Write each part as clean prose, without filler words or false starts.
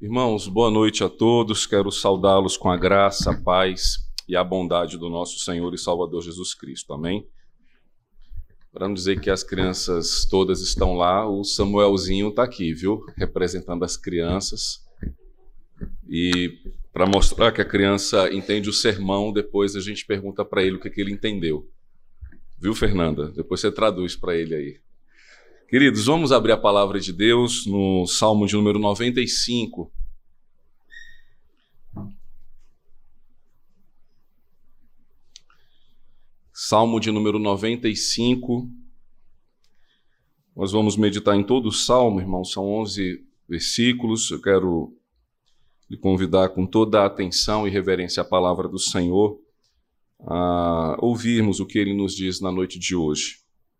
Irmãos, boa noite a todos. Quero saudá-los com a graça, a paz e a bondade do nosso Senhor e Salvador Jesus Cristo. Amém? Para não dizer que as crianças todas estão lá, o Samuelzinho está aqui, viu? Representando as crianças. E para mostrar que a criança entende o sermão, depois a gente pergunta para ele o que ele entendeu. Viu, Fernanda? Depois você traduz para ele aí. Queridos, vamos abrir a palavra de Deus no Salmo de número 95. Salmo de número 95. Nós vamos meditar em todo o Salmo, irmãos, são 11 versículos. Eu quero lhe convidar com toda a atenção e reverência à palavra do Senhor a ouvirmos o que Ele nos diz na noite de hoje.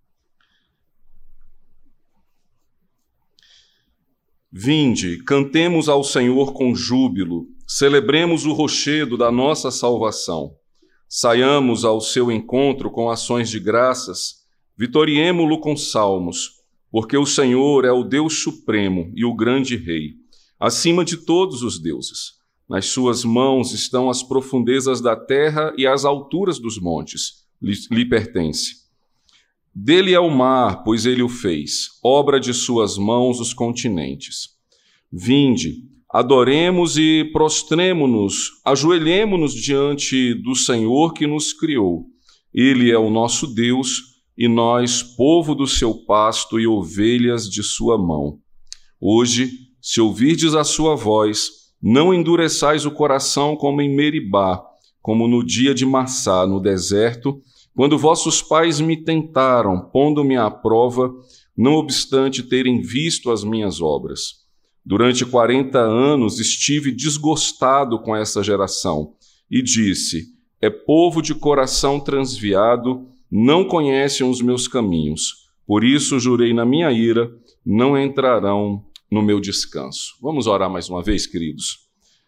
Vinde, cantemos ao Senhor com júbilo, celebremos o rochedo da nossa salvação. Saiamos ao seu encontro com ações de graças, vitoriemo-lo com salmos, porque o Senhor é o Deus supremo e o grande Rei, acima de todos os deuses. Nas suas mãos estão as profundezas da terra e as alturas dos montes, lhe pertence. Dele é o mar, pois ele o fez, obra de suas mãos os continentes. Vinde, adoremos e prostremo-nos, ajoelhemo-nos diante do Senhor que nos criou. Ele é o nosso Deus e nós, povo do seu pasto e ovelhas de sua mão. Hoje, se ouvirdes a sua voz, não endureçais o coração como em Meribá, como no dia de Massá, no deserto, quando vossos pais me tentaram, pondo-me à prova, não obstante terem visto as minhas obras. Durante 40 anos estive desgostado com essa geração e disse: é povo de coração transviado, não conhecem os meus caminhos. Por isso jurei na minha ira, não entrarão no meu descanso. Vamos orar mais uma vez, queridos.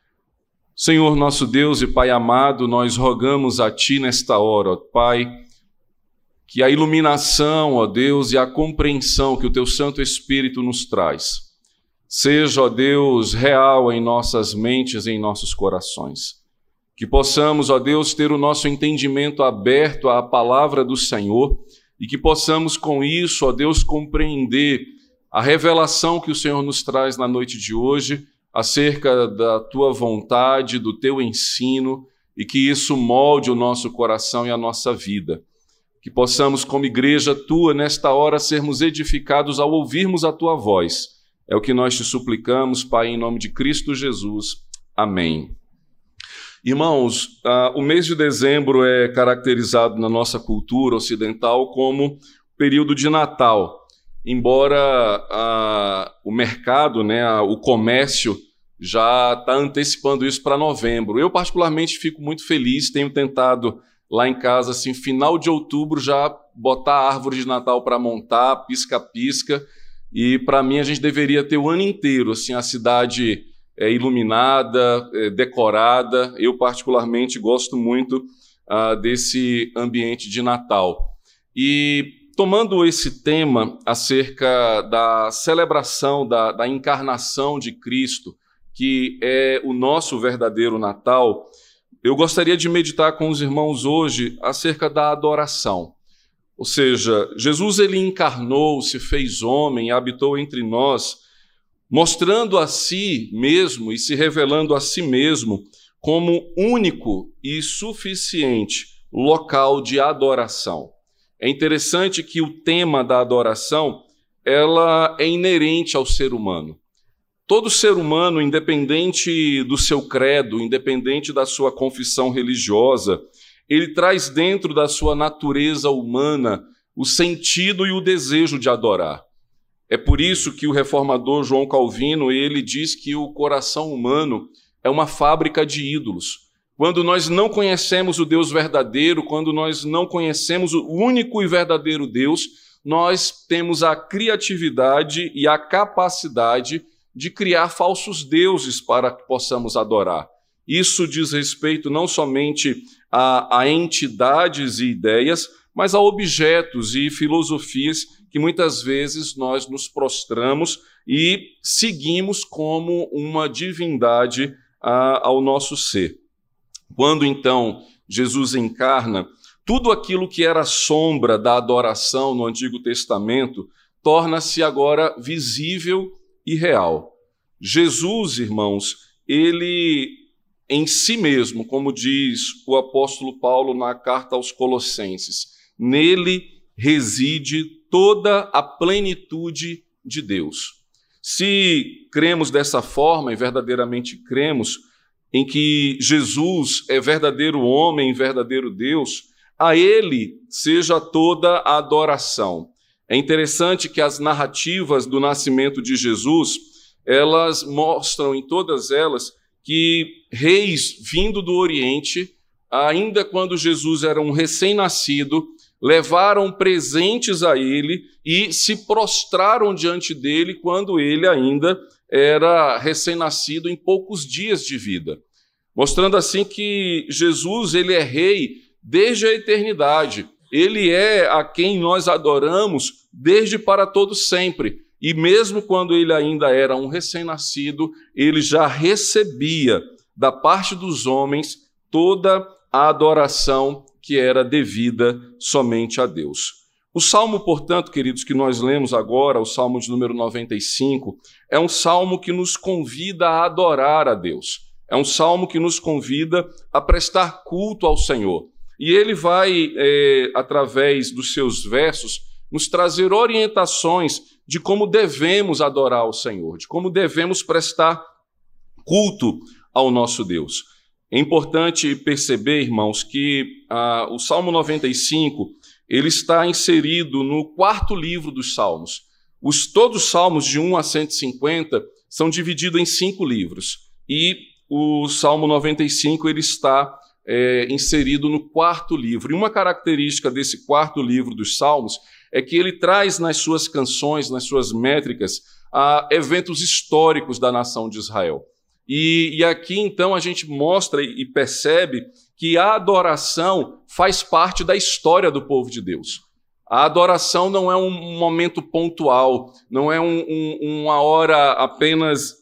Senhor, nosso Deus e Pai amado, nós rogamos a Ti nesta hora, ó Pai, que a iluminação, ó Deus, e a compreensão que o Teu Santo Espírito nos traz, seja, ó Deus, real em nossas mentes e em nossos corações. Que possamos, ó Deus, ter o nosso entendimento aberto à palavra do Senhor e que possamos com isso, ó Deus, compreender a revelação que o Senhor nos traz na noite de hoje, acerca da Tua vontade, do Teu ensino, e que isso molde o nosso coração e a nossa vida. Que possamos, como igreja Tua, nesta hora, sermos edificados ao ouvirmos a Tua voz. É o que nós Te suplicamos, Pai, em nome de Cristo Jesus. Amém. Irmãos, o mês de dezembro é caracterizado na nossa cultura ocidental como período de Natal. Embora o mercado, o comércio, já está antecipando isso para novembro. Eu, particularmente, fico muito feliz, tenho tentado lá em casa, assim, final de outubro, já botar a árvore de Natal para montar, pisca-pisca, e para mim a gente deveria ter o ano inteiro, assim, a cidade iluminada, decorada. Eu, particularmente, gosto muito desse ambiente de Natal. E tomando esse tema acerca da celebração da encarnação de Cristo, que é o nosso verdadeiro Natal, eu gostaria de meditar com os irmãos hoje acerca da adoração. Ou seja, Jesus ele encarnou, se fez homem, habitou entre nós, mostrando a si mesmo e se revelando a si mesmo como único e suficiente local de adoração. É interessante que o tema da adoração, ela é inerente ao ser humano. Todo ser humano, independente do seu credo, independente da sua confissão religiosa, ele traz dentro da sua natureza humana o sentido e o desejo de adorar. É por isso que o reformador João Calvino, ele diz que o coração humano é uma fábrica de ídolos. Quando nós não conhecemos o Deus verdadeiro, quando nós não conhecemos o único e verdadeiro Deus, nós temos a criatividade e a capacidade de criar falsos deuses para que possamos adorar. Isso diz respeito não somente a entidades e ideias, mas a objetos e filosofias que muitas vezes nós nos prostramos e seguimos como uma divindade ao nosso ser. Quando então Jesus encarna, tudo aquilo que era sombra da adoração no Antigo Testamento torna-se agora visível e real. Jesus, irmãos, ele em si mesmo, como diz o apóstolo Paulo na carta aos Colossenses, nele reside toda a plenitude de Deus. Se cremos dessa forma, e verdadeiramente cremos, em que Jesus é verdadeiro homem, verdadeiro Deus, a ele seja toda a adoração. É interessante que as narrativas do nascimento de Jesus, elas mostram em todas elas que reis vindo do Oriente, ainda quando Jesus era um recém-nascido, levaram presentes a ele e se prostraram diante dele quando ele ainda era recém-nascido em poucos dias de vida. Mostrando assim que Jesus, ele é rei desde a eternidade. Ele é a quem nós adoramos desde para todo sempre. E mesmo quando ele ainda era um recém-nascido, ele já recebia da parte dos homens toda a adoração que era devida somente a Deus. O salmo, portanto, queridos, que nós lemos agora, o salmo de número 95, é um salmo que nos convida a adorar a Deus. É um salmo que nos convida a prestar culto ao Senhor. E ele vai, através dos seus versos, nos trazer orientações de como devemos adorar ao Senhor, de como devemos prestar culto ao nosso Deus. É importante perceber, irmãos, que o Salmo 95 ele está inserido no 4º livro dos Salmos. Todos os Salmos, de 1 a 150, são divididos em 5 livros. E o Salmo 95 ele está inserido no 4º livro. E uma característica desse 4º livro dos Salmos é que ele traz nas suas canções, nas suas métricas, eventos históricos da nação de Israel. E aqui, então, a gente mostra e percebe que a adoração faz parte da história do povo de Deus. A adoração não é um momento pontual, não é uma hora apenas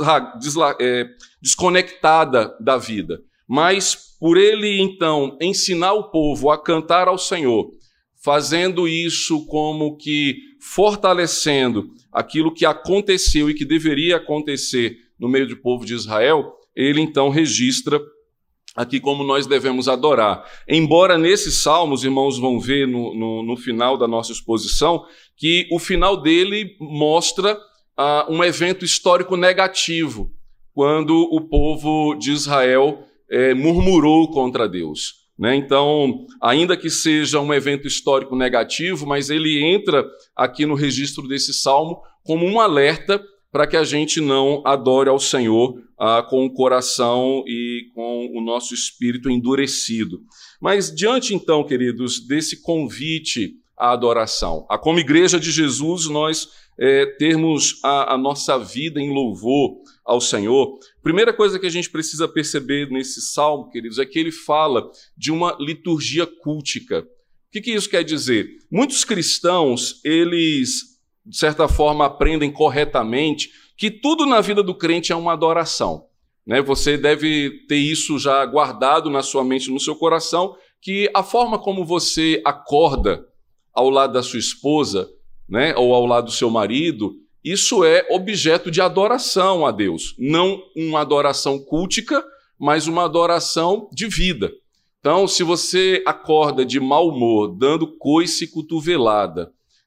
desconectada da vida. Mas, por ele, então, ensinar o povo a cantar ao Senhor, fazendo isso como que fortalecendo aquilo que aconteceu e que deveria acontecer no meio do povo de Israel, ele então registra aqui como nós devemos adorar. Embora nesses salmos, irmãos vão ver no final da nossa exposição, que o final dele mostra um evento histórico negativo, quando o povo de Israel murmurou contra Deus. Então, ainda que seja um evento histórico negativo, mas ele entra aqui no registro desse salmo como um alerta para que a gente não adore ao Senhor com o coração e com o nosso espírito endurecido. Mas diante, então, queridos, desse convite à adoração, como Igreja de Jesus, nós termos a nossa vida em louvor ao Senhor, primeira coisa que a gente precisa perceber nesse salmo, queridos, é que ele fala de uma liturgia cultica. O que isso quer dizer? Muitos cristãos, eles de certa forma, aprendem corretamente que tudo na vida do crente é uma adoração. Você deve ter isso já guardado na sua mente, no seu coração, que a forma como você acorda ao lado da sua esposa, ou ao lado do seu marido, isso é objeto de adoração a Deus. Não uma adoração cultica, mas uma adoração de vida. Então, se você acorda de mau humor, dando coice e cotovelada,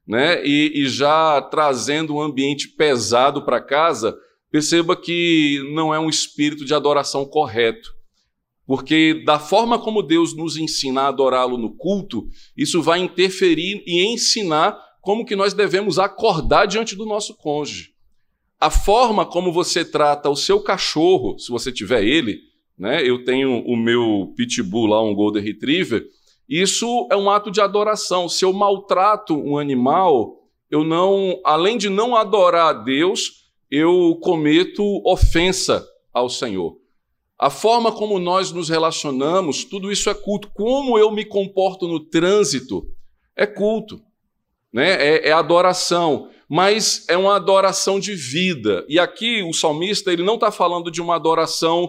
e já trazendo um ambiente pesado para casa, perceba que não é um espírito de adoração correto. Porque da forma como Deus nos ensina a adorá-lo no culto, isso vai interferir e ensinar como que nós devemos acordar diante do nosso cônjuge. A forma como você trata o seu cachorro, se você tiver ele, eu tenho o meu pitbull lá, um Golden Retriever, isso é um ato de adoração. Se eu maltrato um animal, além de não adorar a Deus, eu cometo ofensa ao Senhor. A forma como nós nos relacionamos, tudo isso é culto. Como eu me comporto no trânsito é culto. né? É adoração, mas é uma adoração de vida. E aqui o salmista ele não está falando de uma adoração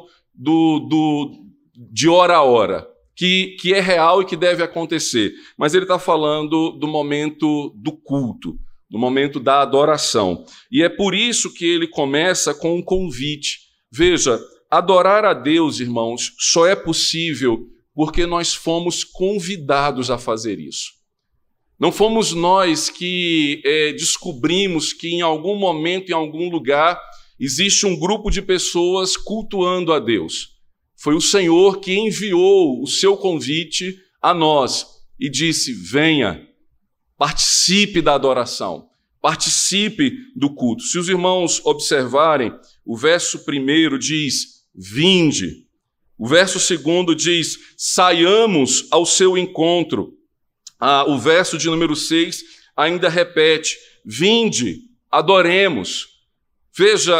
de hora a hora, que é real e que deve acontecer, mas ele está falando do momento do culto, do momento da adoração. E é por isso que ele começa com um convite. Veja, adorar a Deus, irmãos, só é possível porque nós fomos convidados a fazer isso. Não fomos nós que descobrimos que em algum momento, em algum lugar, existe um grupo de pessoas cultuando a Deus. Foi o Senhor que enviou o seu convite a nós e disse: venha, participe da adoração, participe do culto. Se os irmãos observarem, o verso 1 diz: vinde. O verso 2 diz: saiamos ao seu encontro. O verso de número 6 ainda repete: vinde, adoremos. Veja,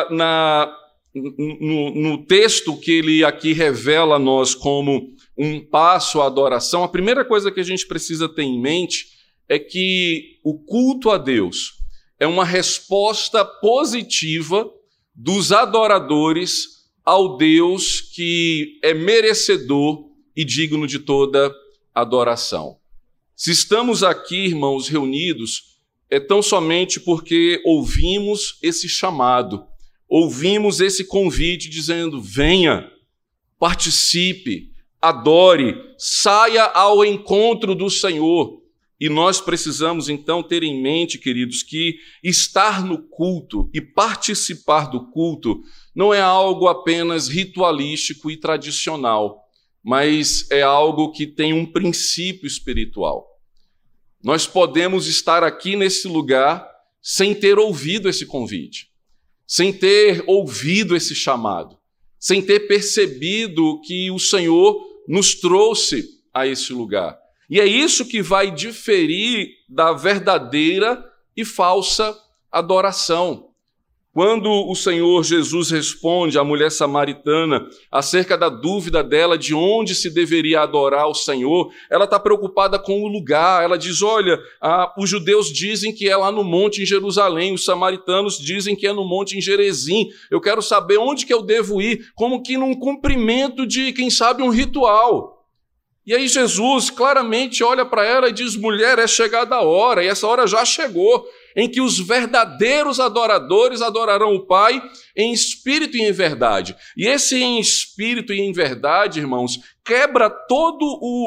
no texto que ele aqui revela a nós como um passo à adoração, a primeira coisa que a gente precisa ter em mente é que o culto a Deus é uma resposta positiva dos adoradores ao Deus que é merecedor e digno de toda adoração. Se estamos aqui, irmãos, reunidos, é tão somente porque ouvimos esse chamado, ouvimos esse convite dizendo: venha, participe, adore, saia ao encontro do Senhor. E nós precisamos, então, ter em mente, queridos, que estar no culto e participar do culto não é algo apenas ritualístico e tradicional, mas é algo que tem um princípio espiritual. Nós podemos estar aqui nesse lugar sem ter ouvido esse convite, sem ter ouvido esse chamado, sem ter percebido que o Senhor nos trouxe a esse lugar. E é isso que vai diferir da verdadeira e falsa adoração. Quando o Senhor Jesus responde à mulher samaritana acerca da dúvida dela de onde se deveria adorar o Senhor, ela está preocupada com o lugar. Ela diz: olha, os judeus dizem que é lá no monte em Jerusalém, os samaritanos dizem que é no monte em Gerezim. Eu quero saber onde que eu devo ir, como que num cumprimento de, quem sabe, um ritual. E aí Jesus claramente olha para ela e diz: mulher, é chegada a hora, e essa hora já chegou, em que os verdadeiros adoradores adorarão o Pai em espírito e em verdade. E esse em espírito e em verdade, irmãos, quebra todo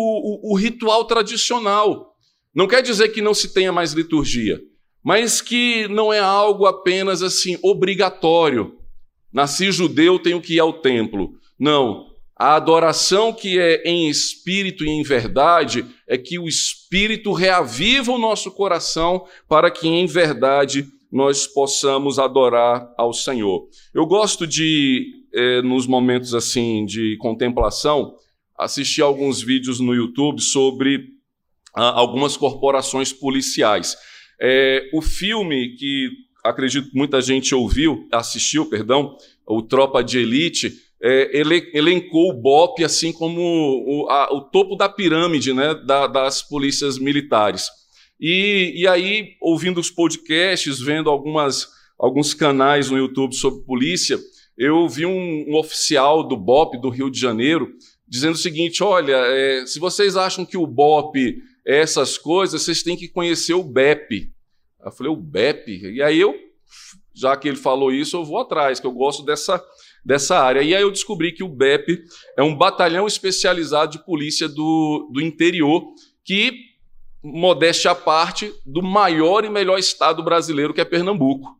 o ritual tradicional. Não quer dizer que não se tenha mais liturgia, mas que não é algo apenas assim obrigatório. Nasci judeu, tenho que ir ao templo. Não. A adoração que é em espírito e em verdade é que o Espírito reaviva o nosso coração para que em verdade nós possamos adorar ao Senhor. Eu gosto de, nos momentos assim de contemplação, assistir alguns vídeos no YouTube sobre algumas corporações policiais. O filme que acredito que muita gente assistiu, o Tropa de Elite, ele elencou o BOPE assim como o topo da pirâmide, né, das polícias militares. E aí, ouvindo os podcasts, vendo alguns canais no YouTube sobre polícia, eu vi um oficial do BOPE do Rio de Janeiro dizendo o seguinte: olha, se vocês acham que o BOPE é essas coisas, vocês têm que conhecer o BEP. Eu falei: o BEP? E aí já que ele falou isso, eu vou atrás, que eu gosto dessa área. E aí eu descobri que o BEP é um batalhão especializado de polícia do interior que, modéstia à parte, do maior e melhor estado brasileiro, que é Pernambuco.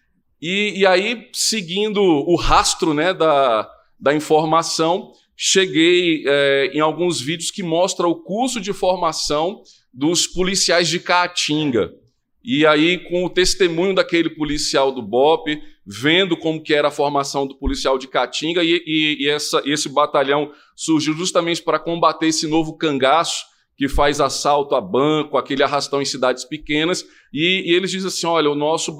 E aí, seguindo o rastro, né, da informação, cheguei em alguns vídeos que mostram o curso de formação dos policiais de Caatinga. E aí, com o testemunho daquele policial do BOPE, vendo como que era a formação do policial de Caatinga, e esse batalhão surgiu justamente para combater esse novo cangaço que faz assalto a banco, aquele arrastão em cidades pequenas, e eles dizem assim: olha, a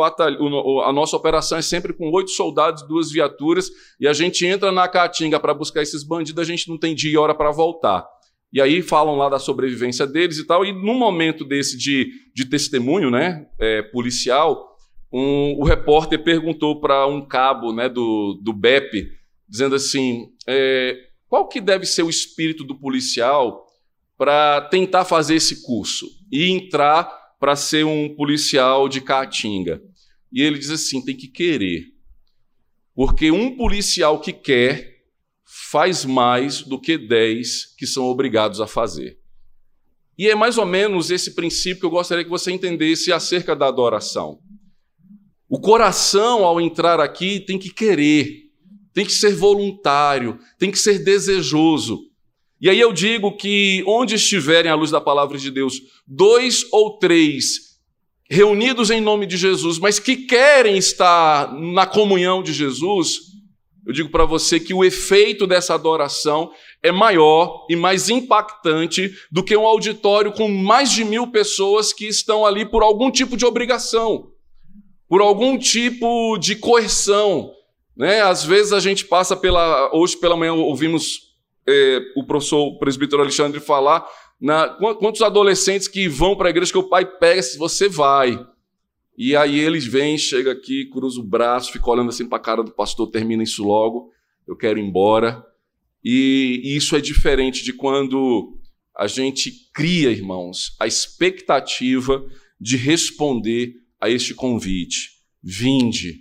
nossa operação é sempre com 8 soldados, 2 viaturas, e a gente entra na Caatinga para buscar esses bandidos, a gente não tem dia e hora para voltar. E aí falam lá da sobrevivência deles e tal, e num momento desse de testemunho, né, policial, o repórter perguntou para um cabo, né, do BEP, dizendo assim, qual que deve ser o espírito do policial para tentar fazer esse curso e entrar para ser um policial de Caatinga? E ele diz assim, tem que querer. Porque um policial que quer faz mais do que 10 que são obrigados a fazer. E é mais ou menos esse princípio que eu gostaria que você entendesse acerca da adoração. O coração, ao entrar aqui, tem que querer, tem que ser voluntário, tem que ser desejoso. E aí eu digo que onde estiverem, à luz da palavra de Deus, 2 ou 3 reunidos em nome de Jesus, mas que querem estar na comunhão de Jesus, eu digo para você que o efeito dessa adoração é maior e mais impactante do que um auditório com mais de 1000 pessoas que estão ali por algum tipo de obrigação, por algum tipo de coerção, né? Às vezes a gente passa hoje pela manhã ouvimos o presbítero Alexandre falar quantos adolescentes que vão para a igreja que o pai pega, se você vai. E aí eles vêm, chega aqui, cruza o braço, fica olhando assim para a cara do pastor, termina isso logo, eu quero ir embora. E isso é diferente de quando a gente cria, irmãos, a expectativa de responder a este convite. Vinde,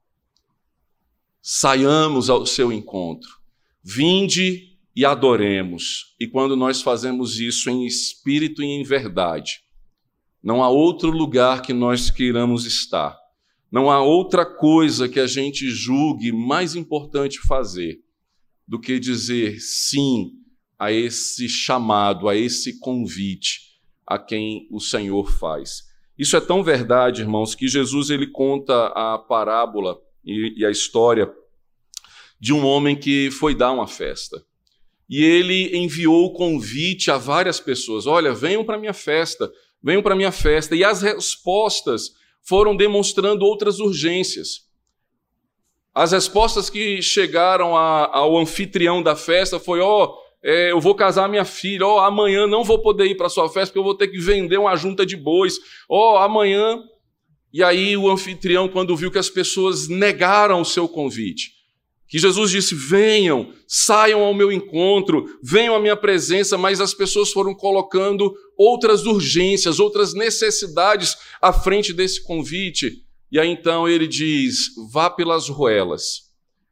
saiamos ao seu encontro, vinde e adoremos. E quando nós fazemos isso em espírito e em verdade, não há outro lugar que nós queiramos estar, não há outra coisa que a gente julgue mais importante fazer do que dizer sim a esse chamado, a esse convite a quem o Senhor faz. Isso é tão verdade, irmãos, que Jesus ele conta a parábola e a história de um homem que foi dar uma festa. E ele enviou o convite a várias pessoas. Olha, venham para a minha festa, venham para a minha festa. E as respostas foram demonstrando outras urgências. As respostas que chegaram ao anfitrião da festa foi, eu vou casar minha filha, amanhã não vou poder ir para a sua festa porque eu vou ter que vender uma junta de bois, amanhã... E aí o anfitrião, quando viu que as pessoas negaram o seu convite, que Jesus disse, venham, saiam ao meu encontro, venham à minha presença, mas as pessoas foram colocando outras urgências, outras necessidades à frente desse convite. E aí então ele diz, vá pelas ruelas,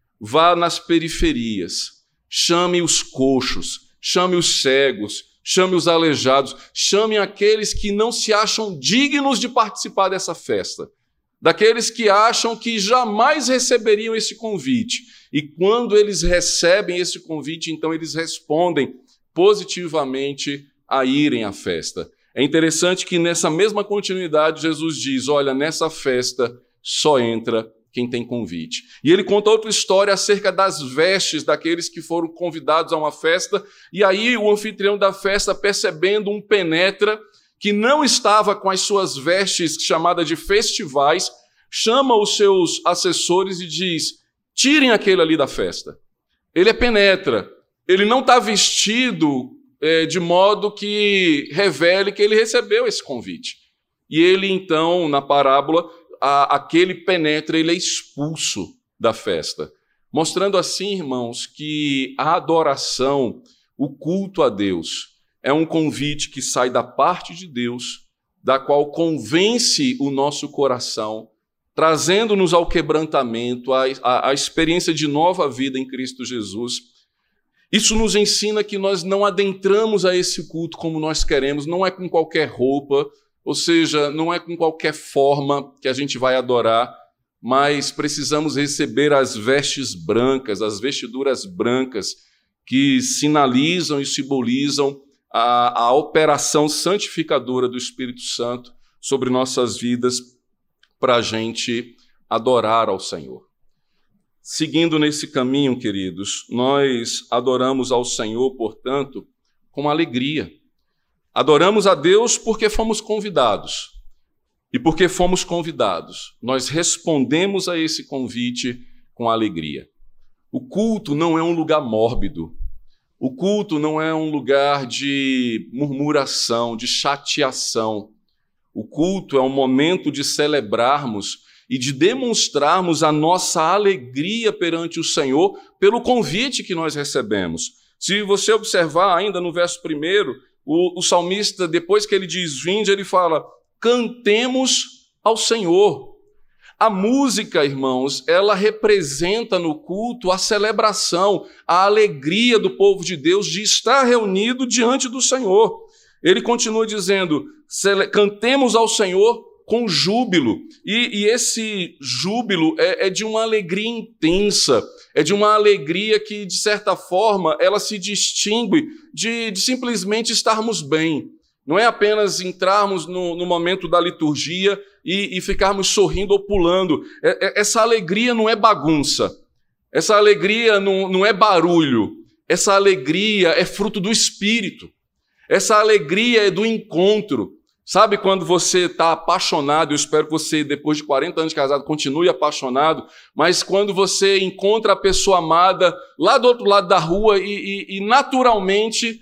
vá nas periferias, chame os coxos, chame os cegos, chame os aleijados, chame aqueles que não se acham dignos de participar dessa festa, daqueles que acham que jamais receberiam esse convite. E quando eles recebem esse convite, então eles respondem positivamente a irem à festa. É interessante que nessa mesma continuidade Jesus diz, olha, nessa festa só entra quem tem convite. E ele conta outra história acerca das vestes daqueles que foram convidados a uma festa, e aí o anfitrião da festa, percebendo um penetra que não estava com as suas vestes chamadas de festivais, chama os seus assessores e diz, tirem aquele ali da festa. Ele é penetra, ele não está vestido de modo que revele que ele recebeu esse convite. E ele então, na parábola, aquele penetra, ele é expulso da festa. Mostrando assim, irmãos, que a adoração, o culto a Deus, é um convite que sai da parte de Deus, da qual convence o nosso coração, trazendo-nos ao quebrantamento, à experiência de nova vida em Cristo Jesus. Isso nos ensina que nós não adentramos a esse culto como nós queremos, não é com qualquer roupa, ou seja, não é com qualquer forma que a gente vai adorar, mas precisamos receber as vestes brancas, as vestiduras brancas, que sinalizam e simbolizam a operação santificadora do Espírito Santo sobre nossas vidas para a gente adorar ao Senhor. Seguindo nesse caminho, queridos, nós adoramos ao Senhor, portanto, com alegria. Adoramos a Deus porque fomos convidados. E porque fomos convidados, nós respondemos a esse convite com alegria. O culto não é um lugar mórbido. O culto não é um lugar de murmuração, de chateação. O culto é um momento de celebrarmos e de demonstrarmos a nossa alegria perante o Senhor pelo convite que nós recebemos. Se você observar ainda no verso 1, o salmista, depois que ele diz vinde, ele fala, cantemos ao Senhor. A música, irmãos, ela representa no culto a celebração, a alegria do povo de Deus de estar reunido diante do Senhor. Ele continua dizendo, cantemos ao Senhor com júbilo. E esse júbilo é de uma alegria intensa, é de uma alegria que, de certa forma, ela se distingue de simplesmente estarmos bem. Não é apenas entrarmos no momento da liturgia e ficarmos sorrindo ou pulando. Essa alegria não é bagunça. Essa alegria não é barulho. Essa alegria é fruto do Espírito. Essa alegria é do encontro. Sabe quando você está apaixonado, eu espero que você, depois de 40 anos de casado, continue apaixonado, mas quando você encontra a pessoa amada lá do outro lado da rua e naturalmente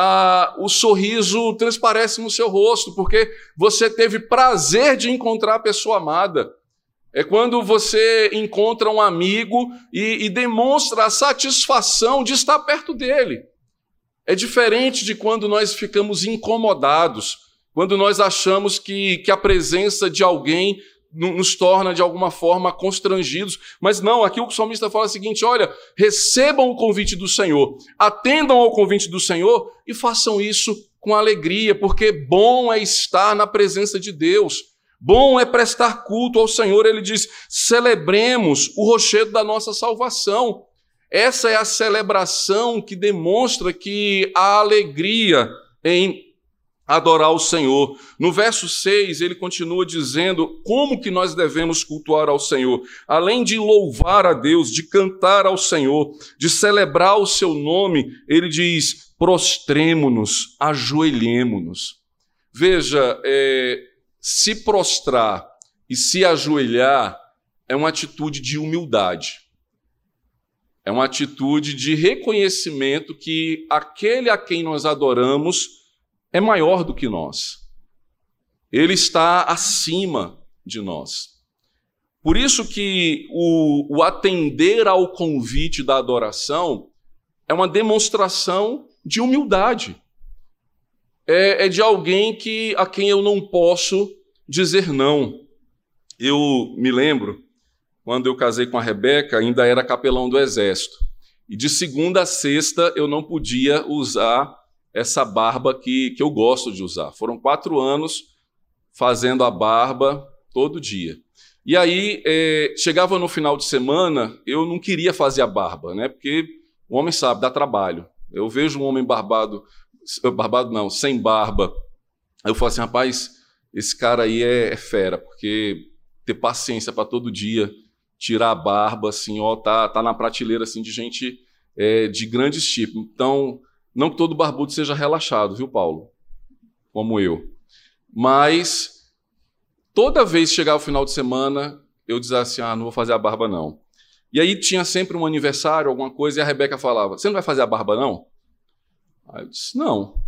o sorriso transparece no seu rosto, porque você teve prazer de encontrar a pessoa amada. É quando você encontra um amigo e demonstra a satisfação de estar perto dele. É diferente de quando nós ficamos incomodados, quando nós achamos que a presença de alguém nos torna, de alguma forma, constrangidos. Mas não, aqui o salmista fala o seguinte, olha, recebam o convite do Senhor, atendam ao convite do Senhor e façam isso com alegria, porque bom é estar na presença de Deus, bom é prestar culto ao Senhor. Ele diz, celebremos o rochedo da nossa salvação. Essa é a celebração que demonstra que há alegria em adorar o Senhor. No verso 6, ele continua dizendo como que nós devemos cultuar ao Senhor. Além de louvar a Deus, de cantar ao Senhor, de celebrar o seu nome, ele diz, prostremo-nos, ajoelhemo-nos. Veja, se prostrar e se ajoelhar é uma atitude de humildade. É uma atitude de reconhecimento que aquele a quem nós adoramos é maior do que nós. Ele está acima de nós. Por isso que o atender ao convite da adoração é uma demonstração de humildade. É de alguém a quem eu não posso dizer não. Eu me lembro, quando eu casei com a Rebeca, ainda era capelão do Exército. E de segunda a sexta eu não podia usar essa barba que eu gosto de usar. Foram 4 anos fazendo a barba todo dia. E aí, chegava no final de semana, eu não queria fazer a barba, né? Porque o homem sabe, dá trabalho. Eu vejo um homem sem barba. Aí eu falo assim, rapaz, esse cara aí é fera, porque ter paciência para todo dia tirar a barba, assim, ó, tá na prateleira assim, de gente de grandes tipos. Então, não que todo barbudo seja relaxado, viu, Paulo? Como eu. Mas, toda vez que chegava o final de semana, eu dizia assim, não vou fazer a barba, não. E aí tinha sempre um aniversário, alguma coisa, e a Rebeca falava, você não vai fazer a barba, não? Aí eu disse, não.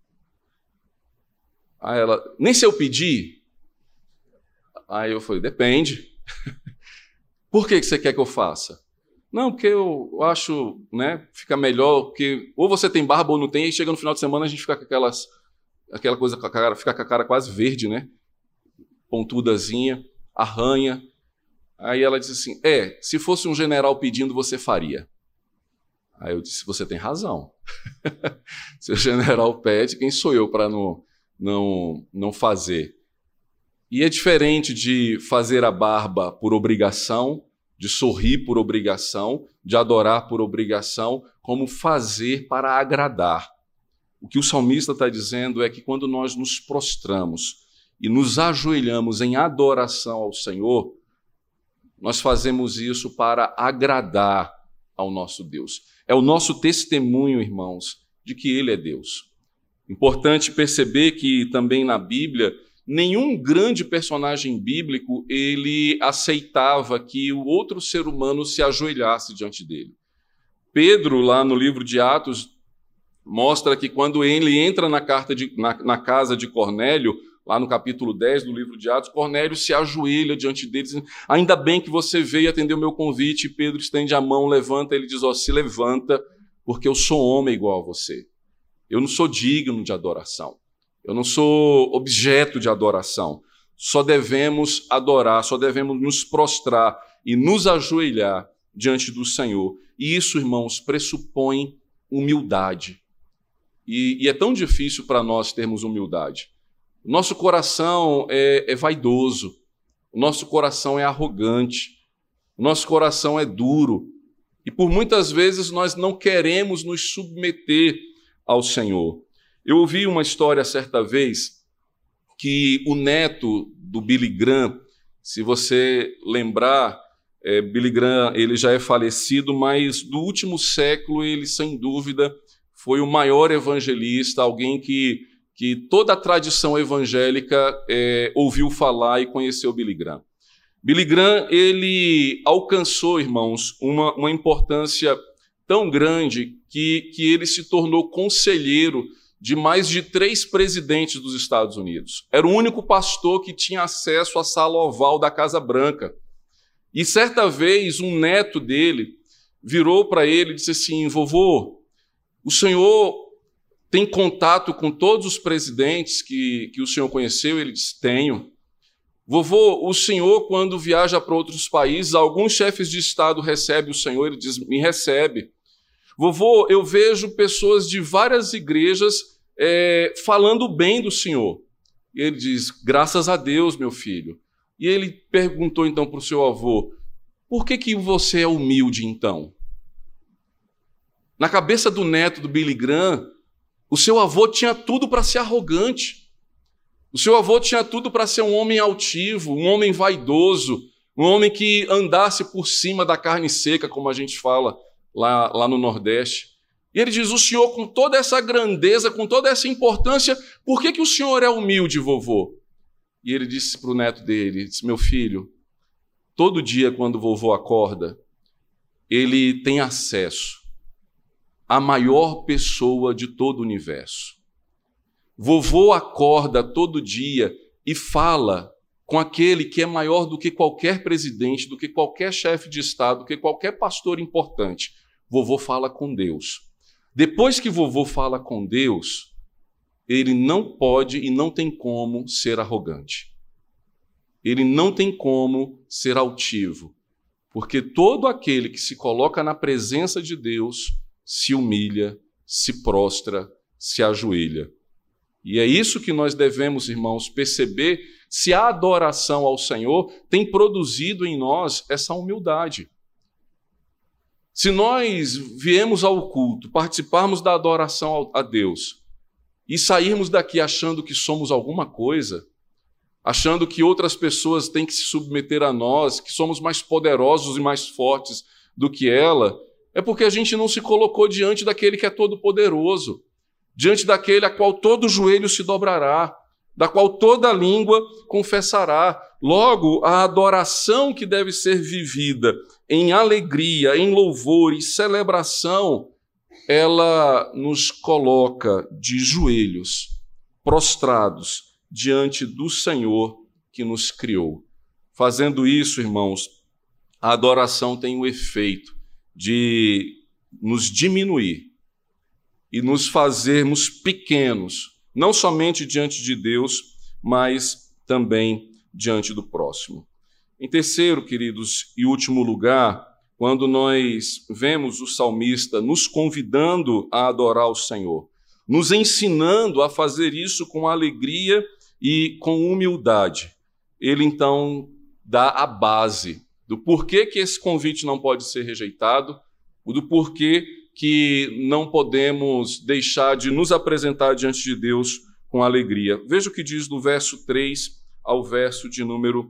Aí ela, nem se eu pedir? Aí eu falei, depende. Por que você quer que eu faça? Não, porque eu acho, né, fica melhor, porque ou você tem barba ou não tem, e chega no final de semana a gente fica com aquela coisa, fica com a cara quase verde, né, pontudazinha, arranha. Aí ela disse assim, se fosse um general pedindo, você faria. Aí eu disse, você tem razão. Se o general pede, quem sou eu para não fazer? E é diferente de fazer a barba por obrigação, de sorrir por obrigação, de adorar por obrigação, como fazer para agradar. O que o salmista está dizendo é que quando nós nos prostramos e nos ajoelhamos em adoração ao Senhor, nós fazemos isso para agradar ao nosso Deus. É o nosso testemunho, irmãos, de que Ele é Deus. Importante perceber que também na Bíblia, nenhum grande personagem bíblico ele aceitava que o outro ser humano se ajoelhasse diante dele. Pedro, lá no livro de Atos, mostra que quando ele entra na casa de Cornélio, lá no capítulo 10 do livro de Atos, Cornélio se ajoelha diante dele, dizendo: ainda bem que você veio atender o meu convite. E Pedro estende a mão, levanta, ele diz: se levanta, porque eu sou homem igual a você. Eu não sou digno de adoração. Eu não sou objeto de adoração. Só devemos adorar, só devemos nos prostrar e nos ajoelhar diante do Senhor. E isso, irmãos, pressupõe humildade. E é tão difícil para nós termos humildade. O nosso coração é vaidoso, o nosso coração é arrogante, o nosso coração é duro. E por muitas vezes nós não queremos nos submeter ao Senhor. Eu ouvi uma história certa vez que o neto do Billy Graham, se você lembrar, Billy Graham ele já é falecido, mas do último século ele, sem dúvida, foi o maior evangelista, alguém que toda a tradição evangélica ouviu falar e conheceu Billy Graham. Billy Graham, ele alcançou, irmãos, uma importância tão grande que ele se tornou conselheiro de mais de 3 presidentes dos Estados Unidos. Era o único pastor que tinha acesso à sala oval da Casa Branca. E certa vez, um neto dele virou para ele e disse assim: vovô, o senhor tem contato com todos os presidentes que o senhor conheceu? Ele disse: tenho. Vovô, o senhor, quando viaja para outros países, alguns chefes de Estado recebem o senhor? Ele diz: me recebe. Vovô, eu vejo pessoas de várias igrejas falando bem do senhor. E ele diz: graças a Deus, meu filho. E ele perguntou então para o seu avô: por que você é humilde então? Na cabeça do neto do Billy Graham, o seu avô tinha tudo para ser arrogante. O seu avô tinha tudo para ser um homem altivo, um homem vaidoso, um homem que andasse por cima da carne seca, como a gente fala lá no Nordeste. E ele diz: o senhor, com toda essa grandeza, com toda essa importância, por que o senhor é humilde, vovô? E ele disse para o neto dele, disse: meu filho, todo dia quando o vovô acorda, ele tem acesso à maior pessoa de todo o universo. Vovô acorda todo dia e fala com aquele que é maior do que qualquer presidente, do que qualquer chefe de Estado, do que qualquer pastor importante. Vovô fala com Deus. Depois que vovô fala com Deus, ele não pode e não tem como ser arrogante. Ele não tem como ser altivo, porque todo aquele que se coloca na presença de Deus se humilha, se prostra, se ajoelha. E é isso que nós devemos, irmãos, perceber se a adoração ao Senhor tem produzido em nós essa humildade. Se nós viemos ao culto, participarmos da adoração a Deus e sairmos daqui achando que somos alguma coisa, achando que outras pessoas têm que se submeter a nós, que somos mais poderosos e mais fortes do que ela, é porque a gente não se colocou diante daquele que é todo-poderoso, diante daquele a qual todo joelho se dobrará, da qual toda língua confessará. Logo, a adoração que deve ser vivida em alegria, em louvor e celebração, ela nos coloca de joelhos, prostrados diante do Senhor que nos criou. Fazendo isso, irmãos, a adoração tem o efeito de nos diminuir e nos fazermos pequenos, não somente diante de Deus, mas também diante do próximo. Em terceiro, queridos, e último lugar, quando nós vemos o salmista nos convidando a adorar o Senhor, nos ensinando a fazer isso com alegria e com humildade, ele então dá a base do porquê que esse convite não pode ser rejeitado, do porquê que não podemos deixar de nos apresentar diante de Deus com alegria. Veja o que diz do verso 3 ao verso de número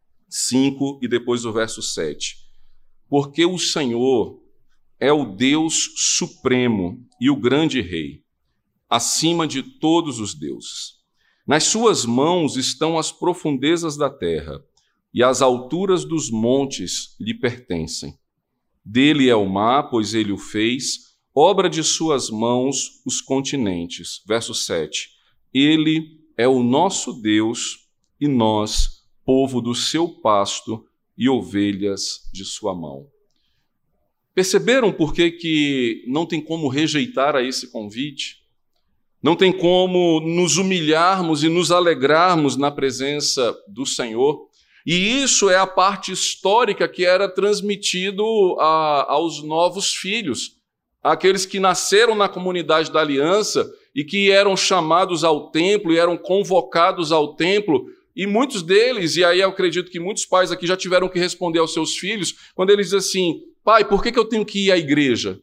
5 e depois do verso 7. Porque o Senhor é o Deus supremo e o grande Rei, acima de todos os deuses. Nas suas mãos estão as profundezas da terra, e as alturas dos montes lhe pertencem. Dele é o mar, pois ele o fez, obra de suas mãos, os continentes. Verso 7. Ele é o nosso Deus e nós, povo do seu pasto e ovelhas de sua mão. Perceberam por que não tem como rejeitar a esse convite? Não tem como nos humilharmos e nos alegrarmos na presença do Senhor? E isso é a parte histórica que era transmitido aos novos filhos, àqueles que nasceram na comunidade da aliança e que eram chamados ao templo e eram convocados ao templo. E muitos deles, e aí eu acredito que muitos pais aqui já tiveram que responder aos seus filhos, quando eles dizem assim: pai, por que eu tenho que ir à igreja?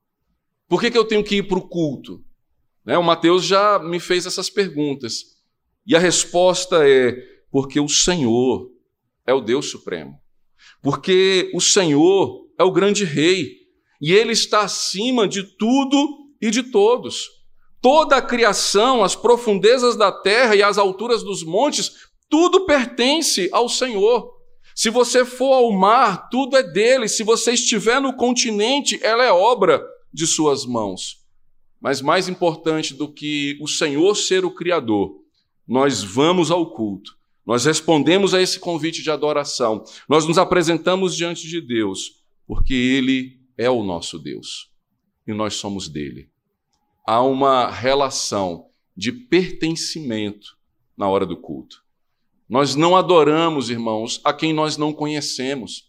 Por que eu tenho que ir para o culto? O Mateus já me fez essas perguntas. E a resposta é: porque o Senhor é o Deus Supremo. Porque o Senhor é o grande Rei. E Ele está acima de tudo e de todos. Toda a criação, as profundezas da terra e as alturas dos montes, tudo pertence ao Senhor. Se você for ao mar, tudo é dele. Se você estiver no continente, ela é obra de suas mãos. Mas mais importante do que o Senhor ser o Criador, nós vamos ao culto, nós respondemos a esse convite de adoração, nós nos apresentamos diante de Deus, porque Ele é o nosso Deus e nós somos dele. Há uma relação de pertencimento na hora do culto. Nós não adoramos, irmãos, a quem nós não conhecemos.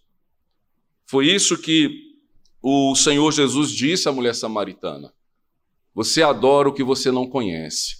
Foi isso que o Senhor Jesus disse à mulher samaritana: você adora o que você não conhece.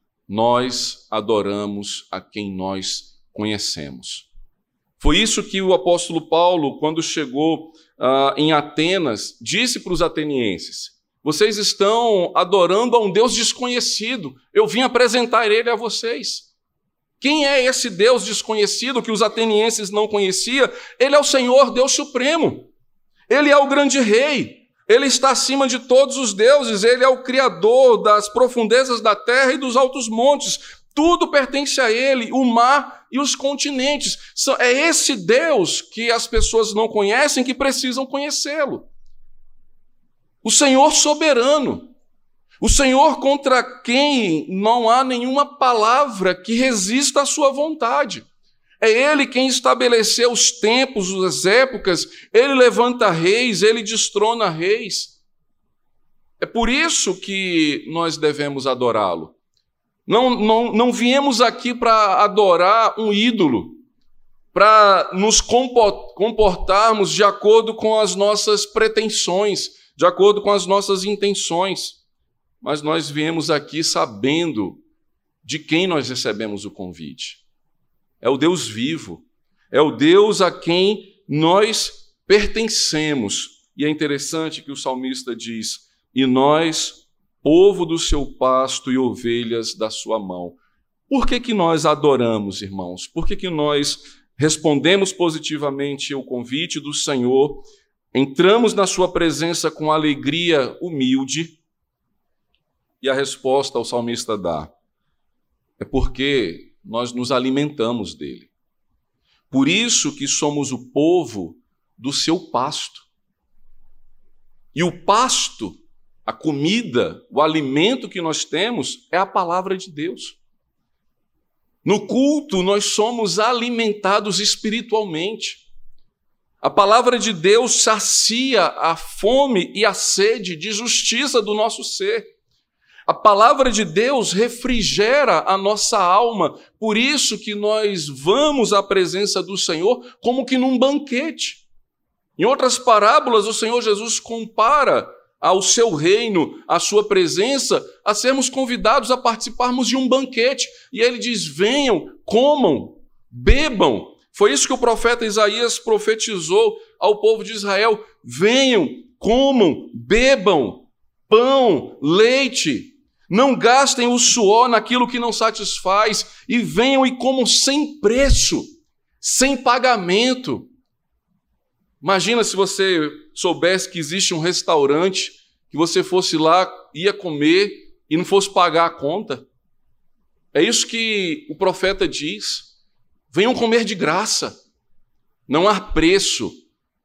Nós adoramos a quem nós conhecemos. Foi isso que o apóstolo Paulo, quando chegou em Atenas, disse para os atenienses: vocês estão adorando a um Deus desconhecido. Eu vim apresentar ele a vocês. Quem é esse Deus desconhecido que os atenienses não conheciam? Ele é o Senhor, Deus Supremo. Ele é o grande Rei. Ele está acima de todos os deuses. Ele é o Criador das profundezas da terra e dos altos montes. Tudo pertence a Ele, o mar e os continentes. É esse Deus que as pessoas não conhecem que precisam conhecê-lo. O Senhor soberano. O Senhor contra quem não há nenhuma palavra que resista à sua vontade. É Ele quem estabeleceu os tempos, as épocas. Ele levanta reis, Ele destrona reis. É por isso que nós devemos adorá-lo. Não viemos aqui para adorar um ídolo, para nos comportarmos de acordo com as nossas pretensões, de acordo com as nossas intenções. Mas nós viemos aqui sabendo de quem nós recebemos o convite. É o Deus vivo, é o Deus a quem nós pertencemos. E é interessante que o salmista diz: e nós, povo do seu pasto e ovelhas da sua mão. Por que nós adoramos, irmãos? Por que nós respondemos positivamente ao convite do Senhor, entramos na sua presença com alegria humilde? E a resposta o salmista dá: é porque nós nos alimentamos dele. Por isso que somos o povo do seu pasto. E o pasto, a comida, o alimento que nós temos é a palavra de Deus. No culto, nós somos alimentados espiritualmente. A palavra de Deus sacia a fome e a sede de justiça do nosso ser. A palavra de Deus refrigera a nossa alma, por isso que nós vamos à presença do Senhor como que num banquete. Em outras parábolas, o Senhor Jesus compara ao seu reino, à sua presença, a sermos convidados a participarmos de um banquete. E ele diz: venham, comam, bebam. Foi isso que o profeta Isaías profetizou ao povo de Israel: venham, comam, bebam, pão, leite. Não gastem o suor naquilo que não satisfaz e venham e comam sem preço, sem pagamento. Imagina se você soubesse que existe um restaurante, que você fosse lá, ia comer e não fosse pagar a conta. É isso que o profeta diz. Venham comer de graça. Não há preço.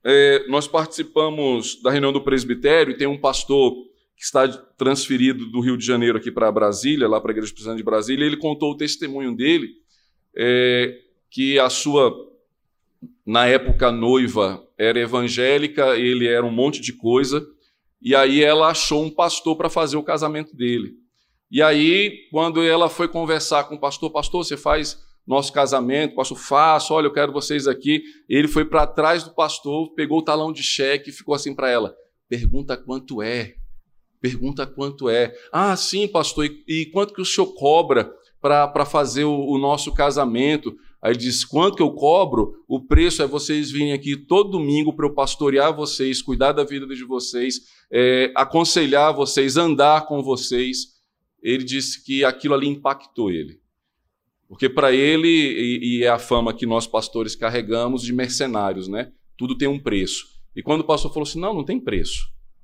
nós participamos da reunião do presbitério e tem um pastor que está transferido do Rio de Janeiro aqui para Brasília, lá para a Igreja Presbiteriana de Brasília. Ele contou o testemunho dele, que a sua, na época, noiva era evangélica, ele era um monte de coisa, e aí ela achou um pastor para fazer o casamento dele. E aí, quando ela foi conversar com o pastor, pastor, você faz nosso casamento? Pastor, faço, olha, eu quero vocês aqui. Ele foi para trás do pastor, pegou o talão de cheque e ficou assim para ela, pergunta quanto é. Pergunta quanto é. Ah, sim, pastor, e quanto que o senhor cobra para fazer o nosso casamento? Aí ele diz, quanto que eu cobro? O preço é vocês virem aqui todo domingo para eu pastorear vocês, cuidar da vida de vocês, aconselhar vocês, andar com vocês. Ele disse que aquilo ali impactou ele. Porque para ele, e é a fama que nós pastores carregamos de mercenários, né? Tudo tem um preço. E quando o pastor falou assim, não tem preço.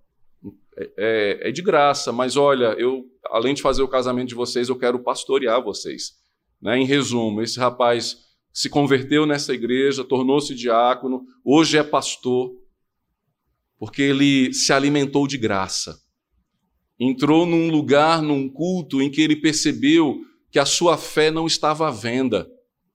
É de graça, mas olha, eu, além de fazer o casamento de vocês, eu quero pastorear vocês. Né? Em resumo, esse rapaz se converteu nessa igreja, tornou-se diácono, hoje é pastor, porque ele se alimentou de graça. Entrou num lugar, num culto, em que ele percebeu que a sua fé não estava à venda.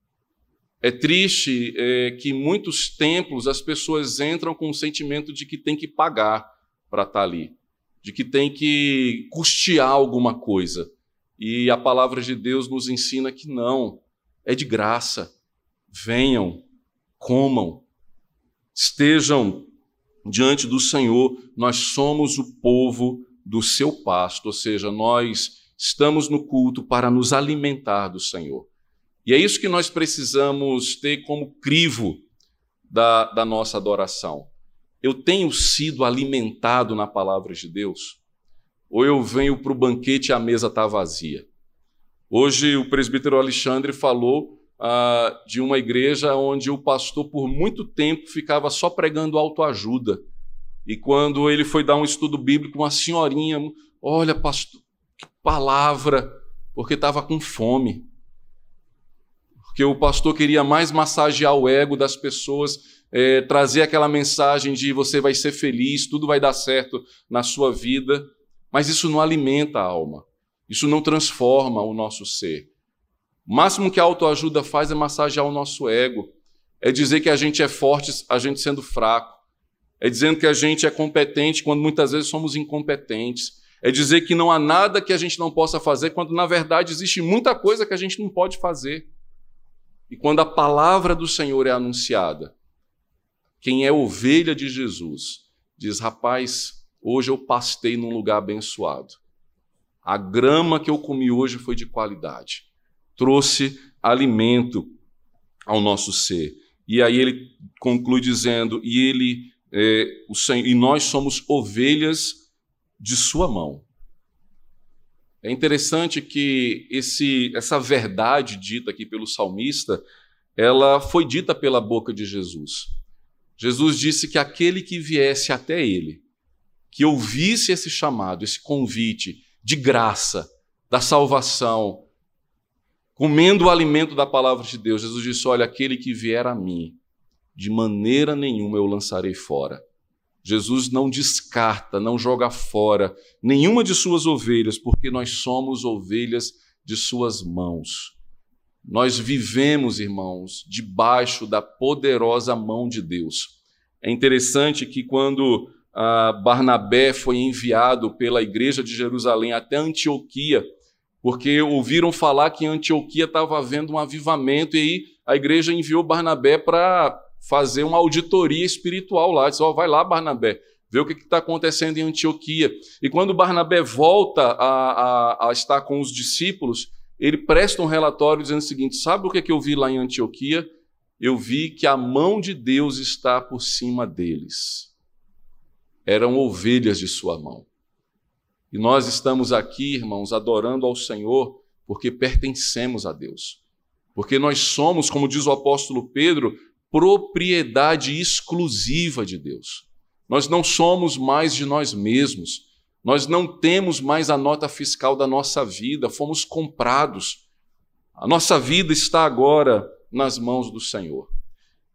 É triste que em muitos templos as pessoas entram com o sentimento de que tem que pagar para estar ali, de que tem que custear alguma coisa. E a palavra de Deus nos ensina que não, é de graça. Venham, comam, estejam diante do Senhor. Nós somos o povo do seu pasto, ou seja, nós estamos no culto para nos alimentar do Senhor. E é isso que nós precisamos ter como crivo da nossa adoração. Eu tenho sido alimentado na palavra de Deus? Ou eu venho para o banquete e a mesa está vazia? Hoje o presbítero Alexandre falou de uma igreja onde o pastor por muito tempo ficava só pregando autoajuda. E quando ele foi dar um estudo bíblico, uma senhorinha, olha pastor, que palavra, porque estava com fome. Porque o pastor queria mais massagear o ego das pessoas, trazer aquela mensagem de você vai ser feliz, tudo vai dar certo na sua vida, mas isso não alimenta a alma, isso não transforma o nosso ser. O máximo que a autoajuda faz é massagear o nosso ego, é dizer que a gente é forte, a gente sendo fraco, é dizendo que a gente é competente quando muitas vezes somos incompetentes, é dizer que não há nada que a gente não possa fazer quando na verdade existe muita coisa que a gente não pode fazer. E quando a palavra do Senhor é anunciada, quem é ovelha de Jesus diz, rapaz, hoje eu pastei num lugar abençoado. A grama que eu comi hoje foi de qualidade. Trouxe alimento ao nosso ser. E aí ele conclui dizendo, e nós somos ovelhas de sua mão. É interessante que essa verdade dita aqui pelo salmista, ela foi dita pela boca de Jesus. Jesus disse que aquele que viesse até ele, que ouvisse esse chamado, esse convite de graça, da salvação, comendo o alimento da palavra de Deus, Jesus disse, olha, aquele que vier a mim, de maneira nenhuma eu lançarei fora. Jesus não descarta, não joga fora nenhuma de suas ovelhas, porque nós somos ovelhas de suas mãos. Nós vivemos, irmãos, debaixo da poderosa mão de Deus. É interessante que quando Barnabé foi enviado pela igreja de Jerusalém até Antioquia, porque ouviram falar que em Antioquia estava havendo um avivamento, e aí a igreja enviou Barnabé para fazer uma auditoria espiritual lá. Disse, vai lá, Barnabé, vê o que está acontecendo em Antioquia. E quando Barnabé volta a estar com os discípulos, ele presta um relatório dizendo o seguinte, sabe o que eu vi lá em Antioquia? Eu vi que a mão de Deus está por cima deles. Eram ovelhas de sua mão. E nós estamos aqui, irmãos, adorando ao Senhor porque pertencemos a Deus. Porque nós somos, como diz o apóstolo Pedro, propriedade exclusiva de Deus. Nós não somos mais de nós mesmos. Nós não temos mais a nota fiscal da nossa vida. Fomos comprados. A nossa vida está agora nas mãos do Senhor.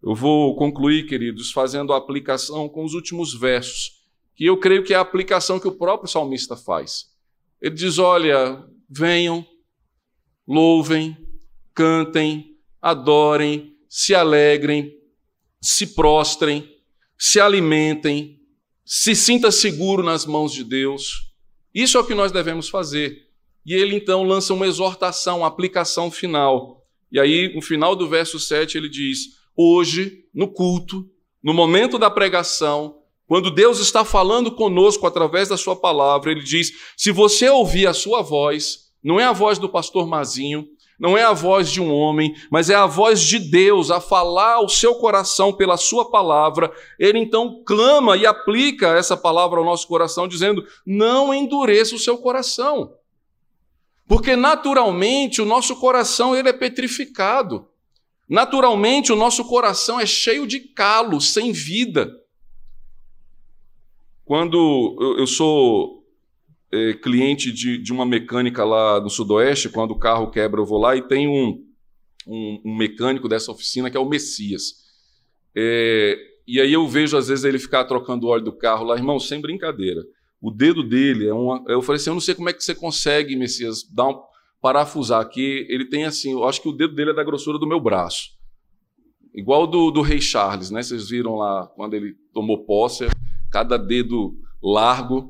Eu vou concluir, queridos, fazendo a aplicação com os últimos versos, que eu creio que é a aplicação que o próprio salmista faz. Ele diz, olha, venham, louvem, cantem, adorem, se alegrem, se prostrem, se alimentem, se sinta seguro nas mãos de Deus. Isso é o que nós devemos fazer. E ele então lança uma exortação, uma aplicação final. E aí, no final do verso 7, ele diz, hoje, no culto, no momento da pregação, quando Deus está falando conosco através da sua palavra, ele diz, se você ouvir a sua voz, não é a voz do pastor Mazinho, não é a voz de um homem, mas é a voz de Deus a falar ao seu coração pela sua palavra. Ele então clama e aplica essa palavra ao nosso coração, dizendo, não endureça o seu coração. Porque naturalmente o nosso coração ele é petrificado. Naturalmente o nosso coração é cheio de calo, sem vida. Quando eu sou cliente de uma mecânica lá no Sudoeste, quando o carro quebra eu vou lá e tem um mecânico dessa oficina que é o Messias. E aí eu vejo às vezes ele ficar trocando o óleo do carro lá, irmão, sem brincadeira. O dedo dele eu falei assim, eu não sei como é que você consegue, Messias, parafusar aqui. Ele tem assim, eu acho que o dedo dele é da grossura do meu braço. Igual do rei Charles, né? Vocês viram lá quando ele tomou posse, cada dedo largo.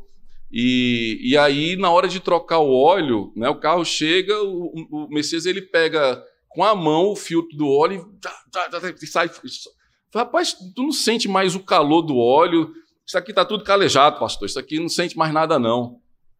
E aí, na hora de trocar o óleo, né, o carro chega, o Messias ele pega com a mão o filtro do óleo e sai. Rapaz, tu não sente mais o calor do óleo? Isso aqui está tudo calejado, pastor. Isso aqui não sente mais nada, não.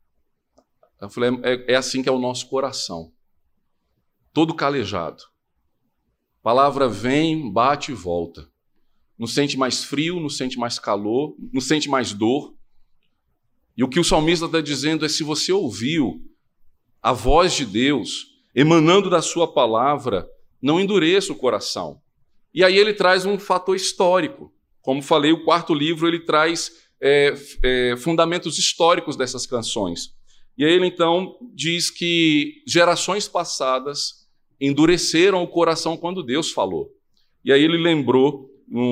Eu falei, é assim que é o nosso coração. Todo calejado. A palavra vem, bate e volta. Não sente mais frio, não sente mais calor, não sente mais dor. E o que o salmista está dizendo é, se você ouviu a voz de Deus emanando da sua palavra, não endureça o coração. E aí ele traz um fator histórico. Como falei, o quarto livro ele traz fundamentos históricos dessas canções. E aí ele então diz que gerações passadas endureceram o coração quando Deus falou. E aí ele lembrou,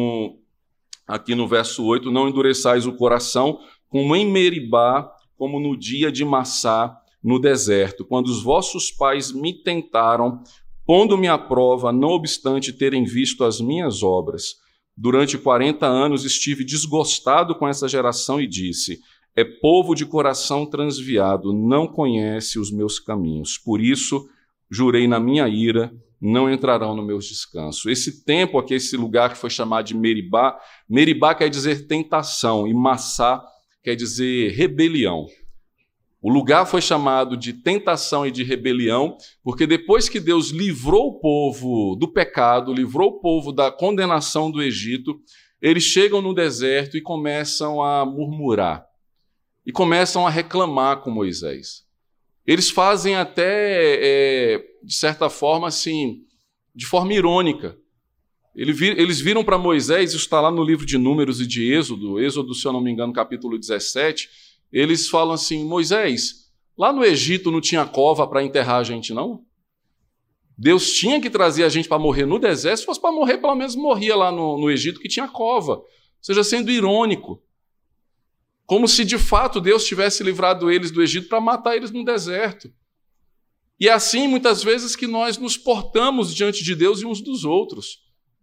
aqui no verso 8, não endureçais o coração, como em Meribá, como no dia de Massá, no deserto, quando os vossos pais me tentaram, pondo-me à prova, não obstante terem visto as minhas obras. Durante 40 anos estive desgostado com essa geração e disse, é povo de coração transviado, não conhece os meus caminhos. Por isso, jurei na minha ira, não entrarão no meu descanso. Esse tempo aqui, esse lugar que foi chamado de Meribá, Meribá quer dizer tentação e Massá quer dizer rebelião. O lugar foi chamado de tentação e de rebelião, porque depois que Deus livrou o povo do pecado, livrou o povo da condenação do Egito, eles chegam no deserto e começam a murmurar, e começam a reclamar com Moisés. Eles fazem até, de certa forma, assim, de forma irônica. Eles viram para Moisés, isso está lá no livro de Números e de Êxodo, se eu não me engano, capítulo 17, eles falam assim, Moisés, lá no Egito não tinha cova para enterrar a gente, não? Deus tinha que trazer a gente para morrer no deserto, se fosse para morrer, pelo menos morria lá no Egito, que tinha cova. Ou seja, sendo irônico. Como se, de fato, Deus tivesse livrado eles do Egito para matar eles no deserto. E é assim, muitas vezes, que nós nos portamos diante de Deus e uns dos outros.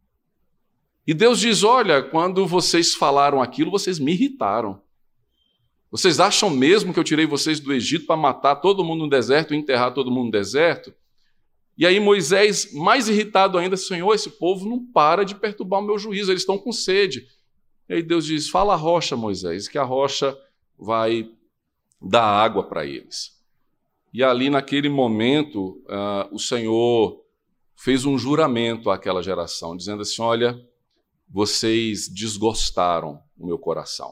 E Deus diz, olha, quando vocês falaram aquilo, vocês me irritaram. Vocês acham mesmo que eu tirei vocês do Egito para matar todo mundo no deserto e enterrar todo mundo no deserto? E aí Moisés, mais irritado ainda, Senhor, esse povo não para de perturbar o meu juízo, eles estão com sede. E aí Deus diz, fala a rocha, Moisés, que a rocha vai dar água para eles. E ali, naquele momento, o Senhor fez um juramento àquela geração, dizendo assim, olha, vocês desgostaram o meu coração.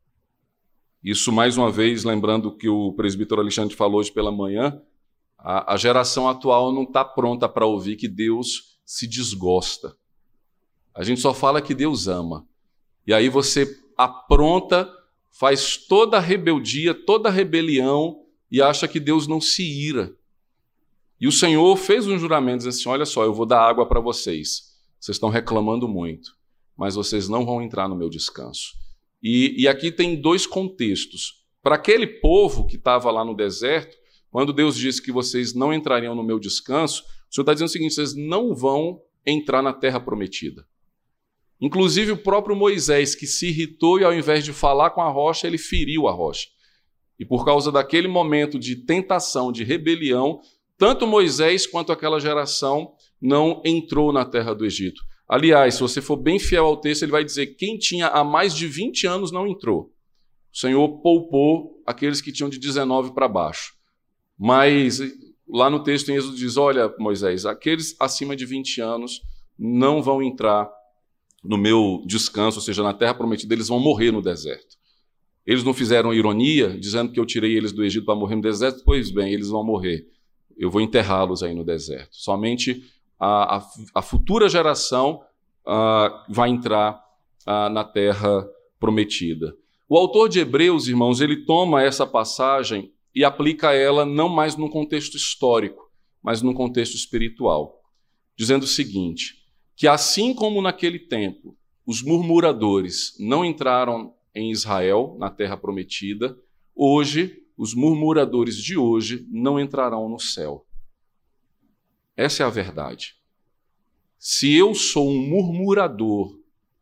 Isso, mais uma vez, lembrando que o presbítero Alexandre falou hoje pela manhã, a geração atual não está pronta para ouvir que Deus se desgosta. A gente só fala que Deus ama. E aí você apronta, faz toda a rebeldia, toda a rebelião e acha que Deus não se ira. E o Senhor fez um juramento, dizendo assim, olha só, eu vou dar água para vocês. vocês estão reclamando muito, mas vocês não vão entrar no meu descanso. E aqui tem dois contextos. Para aquele povo que estava lá no deserto, quando Deus disse que vocês não entrariam no meu descanso, o Senhor está dizendo o seguinte: vocês não vão entrar na terra prometida. Inclusive o próprio Moisés, que se irritou e ao invés de falar com a rocha, ele feriu a rocha. E por causa daquele momento de tentação, de rebelião, tanto Moisés quanto aquela geração não entrou na terra do Egito. Aliás, se você for bem fiel ao texto, ele vai dizer que quem tinha há mais de 20 anos não entrou. O Senhor poupou aqueles que tinham de 19 para baixo. Mas lá no texto em Êxodo diz: olha, Moisés, aqueles acima de 20 anos não vão entrar no meu descanso, ou seja, na terra prometida, eles vão morrer no deserto. Eles não fizeram ironia, dizendo que eu tirei eles do Egito para morrer no deserto? Pois bem, eles vão morrer. Eu vou enterrá-los aí no deserto. Somente a futura geração vai entrar na terra prometida. O autor de Hebreus, irmãos, ele toma essa passagem e aplica ela não mais num contexto histórico, mas num contexto espiritual, dizendo o seguinte: que assim como naquele tempo os murmuradores não entraram em Israel, na terra prometida, hoje, os murmuradores de hoje não entrarão no céu. Essa é a verdade. Se eu sou um murmurador,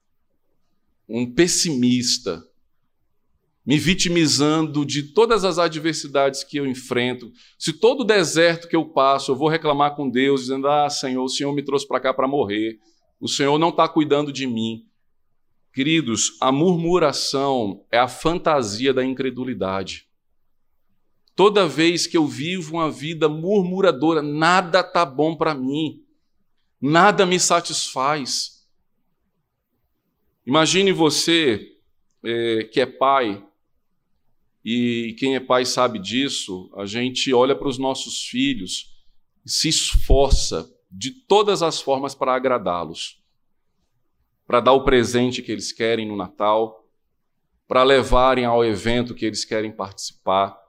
um pessimista, me vitimizando de todas as adversidades que eu enfrento, se todo deserto que eu passo eu vou reclamar com Deus, dizendo: Senhor, o Senhor me trouxe para cá para morrer, o Senhor não está cuidando de mim. Queridos, a murmuração é a fantasia da incredulidade. Toda vez que eu vivo uma vida murmuradora, nada está bom para mim, nada me satisfaz. Imagine você que é pai, e quem é pai sabe disso, a gente olha para os nossos filhos e se esforça de todas as formas para agradá-los, para dar o presente que eles querem no Natal, para levarem ao evento que eles querem participar.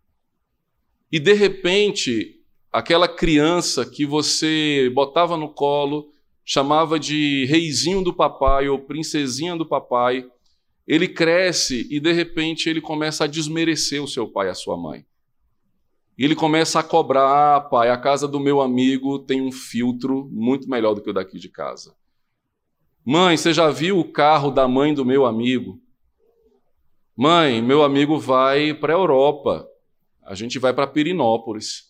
E, de repente, aquela criança que você botava no colo, chamava de reizinho do papai ou princesinha do papai, ele cresce e, de repente, ele começa a desmerecer o seu pai e a sua mãe. E ele começa a cobrar: pai, a casa do meu amigo tem um filtro muito melhor do que o daqui de casa. Mãe, você já viu o carro da mãe do meu amigo? Mãe, meu amigo vai para a Europa, a gente vai para Pirinópolis.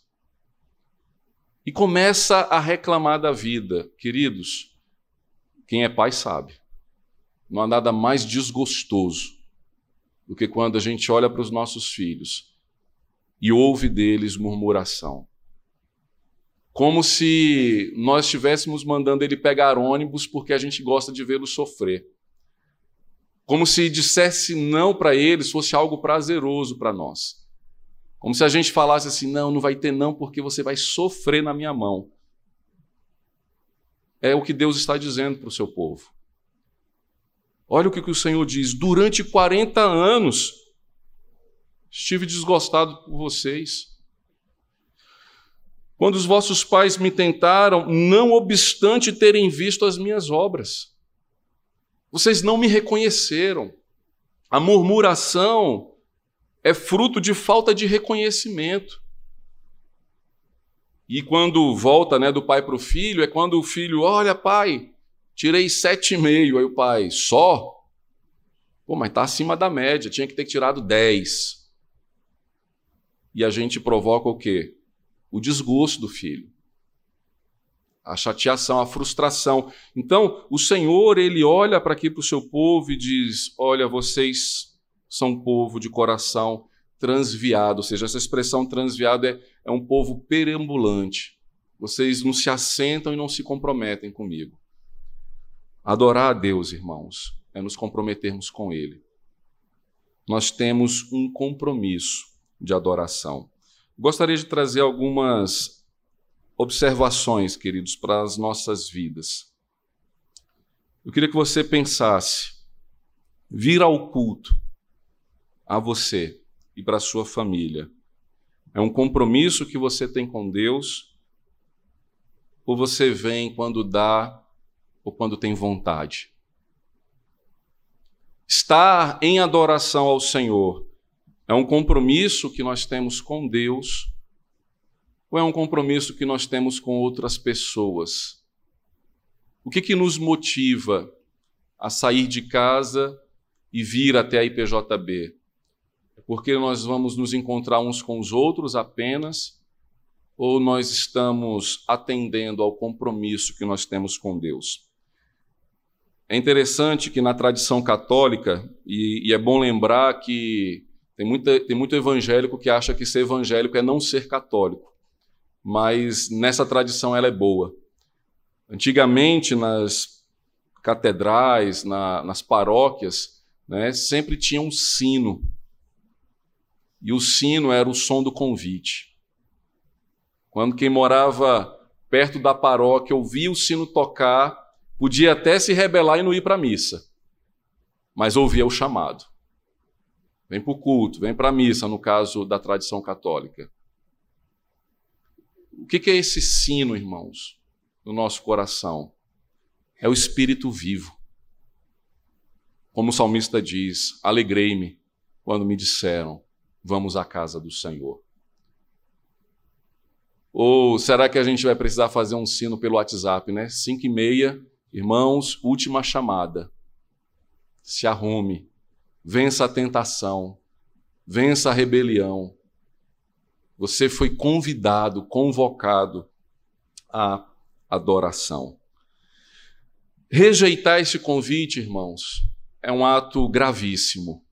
E começa a reclamar da vida. Queridos, quem é pai sabe. Não há nada mais desgostoso do que quando a gente olha para os nossos filhos e ouve deles murmuração. Como se nós estivéssemos mandando ele pegar ônibus porque a gente gosta de vê-lo sofrer. Como se dissesse não para eles fosse algo prazeroso para nós. Como se a gente falasse assim: não vai ter não porque você vai sofrer na minha mão. É o que Deus está dizendo para o seu povo. Olha o que o Senhor diz: durante 40 anos estive desgostado por vocês. Quando os vossos pais me tentaram, não obstante terem visto as minhas obras. Vocês não me reconheceram. A murmuração é fruto de falta de reconhecimento. E quando volta, do pai para o filho, é quando o filho: olha, pai, tirei 7,5. Aí o pai: só? Pô, mas está acima da média, tinha que ter tirado 10. E a gente provoca o quê? O desgosto do filho, a chateação, a frustração. Então, o Senhor, ele olha para aqui para o seu povo e diz: olha, vocês são um povo de coração transviado, ou seja, essa expressão transviado é um povo perambulante. Vocês não se assentam e não se comprometem comigo. Adorar a Deus, irmãos, é nos comprometermos com Ele. Nós temos um compromisso de adoração. Gostaria de trazer algumas observações, queridos, para as nossas vidas. Eu queria que você pensasse: vir ao culto a você e para a sua família é um compromisso que você tem com Deus? Ou você vem quando dá ou quando tem vontade? Estar em adoração ao Senhor é um compromisso que nós temos com Deus ou é um compromisso que nós temos com outras pessoas? O que nos motiva a sair de casa e vir até a IPJB? É porque nós vamos nos encontrar uns com os outros apenas ou nós estamos atendendo ao compromisso que nós temos com Deus? É interessante que na tradição católica, e é bom lembrar que tem muito evangélico que acha que ser evangélico é não ser católico, mas nessa tradição ela é boa. Antigamente, nas catedrais, nas paróquias, né, sempre tinha um sino, e o sino era o som do convite. Quando quem morava perto da paróquia ouvia o sino tocar, podia até se rebelar e não ir para a missa, mas ouvia o chamado. Vem para o culto, vem para a missa, no caso da tradição católica. O que é esse sino, irmãos, no nosso coração? É o Espírito vivo. Como o salmista diz, alegrei-me quando me disseram, vamos à casa do Senhor. Ou será que a gente vai precisar fazer um sino pelo WhatsApp, né? 5h30, irmãos, última chamada. Se arrume, vença a tentação, vença a rebelião. Você foi convidado, convocado à adoração. Rejeitar esse convite, irmãos, é um ato gravíssimo.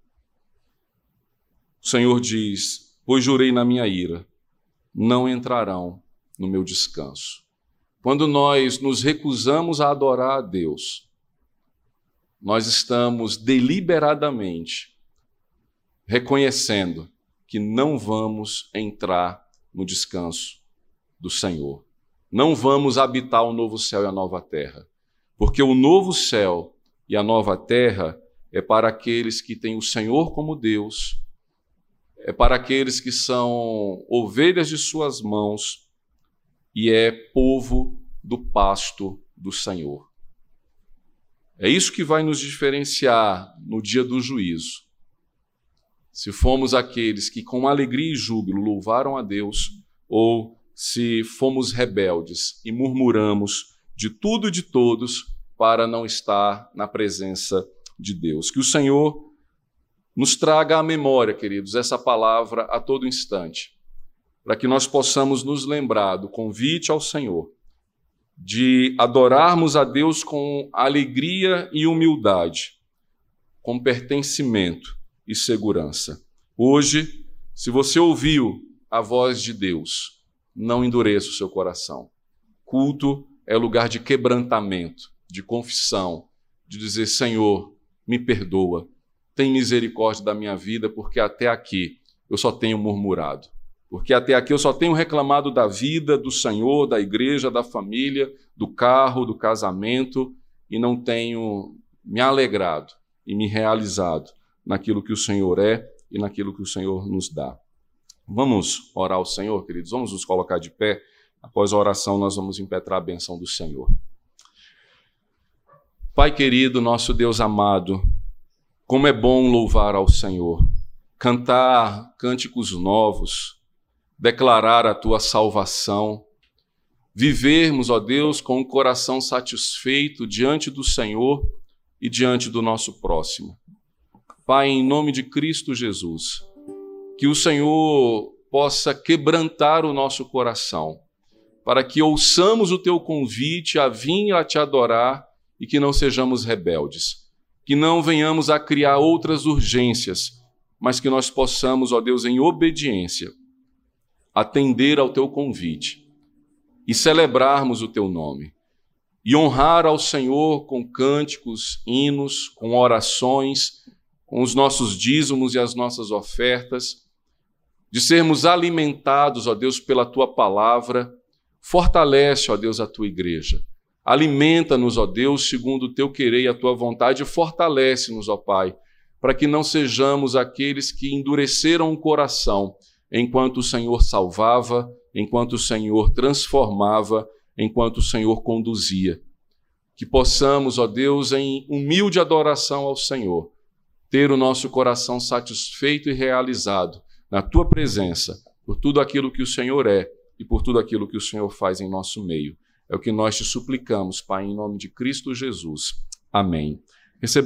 O Senhor diz, pois jurei na minha ira, não entrarão no meu descanso. Quando nós nos recusamos a adorar a Deus, nós estamos deliberadamente reconhecendo que não vamos entrar no descanso do Senhor. Não vamos habitar o novo céu e a nova terra, porque o novo céu e a nova terra é para aqueles que têm o Senhor como Deus, é para aqueles que são ovelhas de suas mãos e é povo do pasto do Senhor. É isso que vai nos diferenciar no dia do juízo. Se fomos aqueles que com alegria e júbilo louvaram a Deus, ou se fomos rebeldes e murmuramos de tudo e de todos para não estar na presença de Deus. Que o Senhor nos traga à memória, queridos, essa palavra a todo instante, para que nós possamos nos lembrar do convite ao Senhor, de adorarmos a Deus com alegria e humildade, com pertencimento e segurança. Hoje, se você ouviu a voz de Deus, não endureça o seu coração. Culto é lugar de quebrantamento, de confissão, de dizer, Senhor, me perdoa, tem misericórdia da minha vida, porque até aqui eu só tenho murmurado. Porque até aqui eu só tenho reclamado da vida, do Senhor, da igreja, da família, do carro, do casamento, e não tenho me alegrado e me realizado naquilo que o Senhor é e naquilo que o Senhor nos dá. Vamos orar ao Senhor, queridos? Vamos nos colocar de pé. Após a oração, nós vamos impetrar a bênção do Senhor. Pai querido, nosso Deus amado, como é bom louvar ao Senhor, cantar cânticos novos, declarar a Tua salvação, vivermos, ó Deus, com o coração satisfeito diante do Senhor e diante do nosso próximo. Pai, em nome de Cristo Jesus, que o Senhor possa quebrantar o nosso coração, para que ouçamos o Teu convite a vir a Te adorar e que não sejamos rebeldes. Que não venhamos a criar outras urgências, mas que nós possamos, ó Deus, em obediência, atender ao Teu convite e celebrarmos o Teu nome. E honrar ao Senhor com cânticos, hinos, com orações, com os nossos dízimos e as nossas ofertas, de sermos alimentados, ó Deus, pela Tua palavra. Fortalece, ó Deus, a Tua igreja. Alimenta-nos, ó Deus, segundo o Teu querer e a Tua vontade, e fortalece-nos, ó Pai, para que não sejamos aqueles que endureceram o coração enquanto o Senhor salvava, enquanto o Senhor transformava, enquanto o Senhor conduzia. que possamos, ó Deus, em humilde adoração ao Senhor, ter o nosso coração satisfeito e realizado na Tua presença, por tudo aquilo que o Senhor é e por tudo aquilo que o Senhor faz em nosso meio. É o que nós te suplicamos, Pai, em nome de Cristo Jesus. Amém.